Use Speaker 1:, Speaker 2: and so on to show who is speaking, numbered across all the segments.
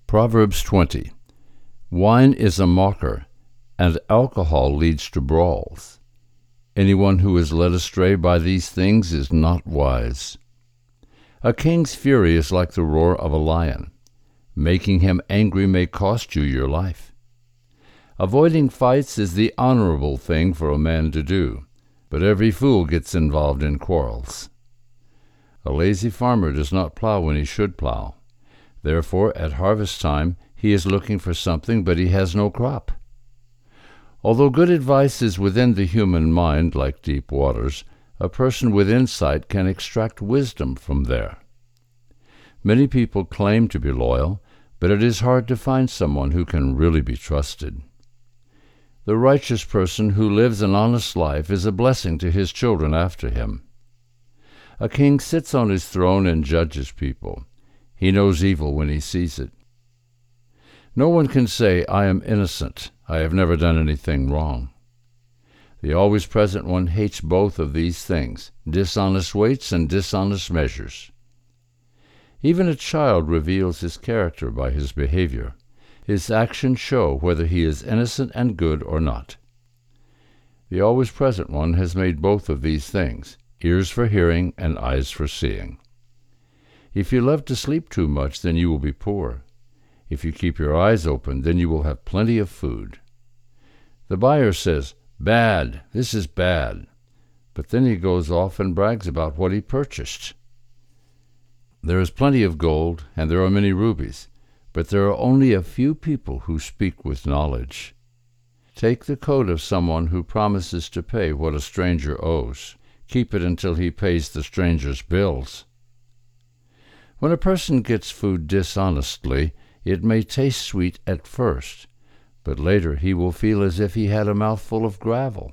Speaker 1: Proverbs 20. Wine is a mocker, and alcohol leads to brawls. Anyone who is led astray by these things is not wise. A king's fury is like the roar of a lion. Making him angry may cost you your life. Avoiding fights is the honorable thing for a man to do, but every fool gets involved in quarrels. A lazy farmer does not plow when he should plow. Therefore, at harvest time, he is looking for something, but he has no crop. Although good advice is within the human mind like deep waters, a person with insight can extract wisdom from there. Many people claim to be loyal, but it is hard to find someone who can really be trusted. The righteous person who lives an honest life is a blessing to his children after him. A king sits on his throne and judges people. He knows evil when he sees it. No one can say, "I am innocent. I have never done anything wrong." The always present one hates both of these things, dishonest weights and dishonest measures. Even a child reveals his character by his behavior. His actions show whether he is innocent and good or not. The always present one has made both of these things, ears for hearing and eyes for seeing. If you love to sleep too much, then you will be poor. If you keep your eyes open, then you will have plenty of food. The buyer says, "Bad, this is bad," but then he goes off and brags about what he purchased. There is plenty of gold, and there are many rubies, but there are only a few people who speak with knowledge. Take the coat of someone who promises to pay what a stranger owes. Keep it until he pays the stranger's bills. When a person gets food dishonestly, it may taste sweet at first, but later he will feel as if he had a mouthful of gravel.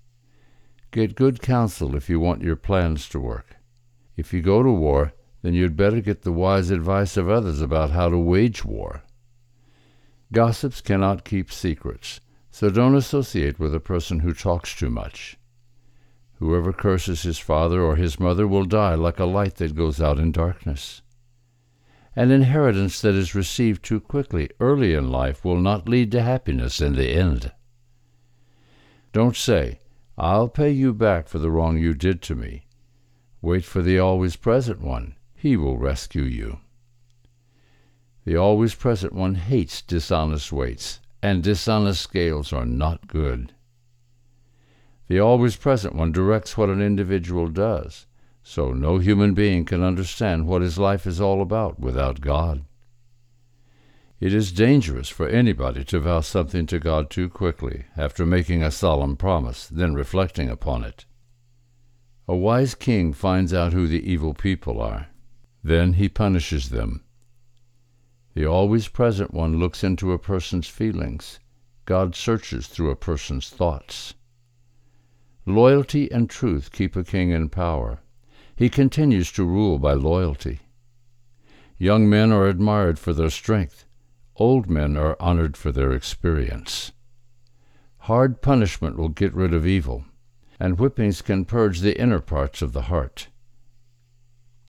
Speaker 1: Get good counsel if you want your plans to work. If you go to war, then you'd better get the wise advice of others about how to wage war. Gossips cannot keep secrets, so don't associate with a person who talks too much. Whoever curses his father or his mother will die like a light that goes out in darkness. An inheritance that is received too quickly early in life will not lead to happiness in the end. Don't say, "I'll pay you back for the wrong you did to me." Wait for the always present one. He will rescue you. The always present one hates dishonest weights, and dishonest scales are not good. The always present one directs what an individual does, so no human being can understand what his life is all about without God. It is dangerous for anybody to vow something to God too quickly, after making a solemn promise, then reflecting upon it. A wise king finds out who the evil people are. Then he punishes them. The always present one looks into a person's feelings. God searches through a person's thoughts. Loyalty and truth keep a king in power. He continues to rule by loyalty. Young men are admired for their strength. Old men are honored for their experience. Hard punishment will get rid of evil, and whippings can purge the inner parts of the heart.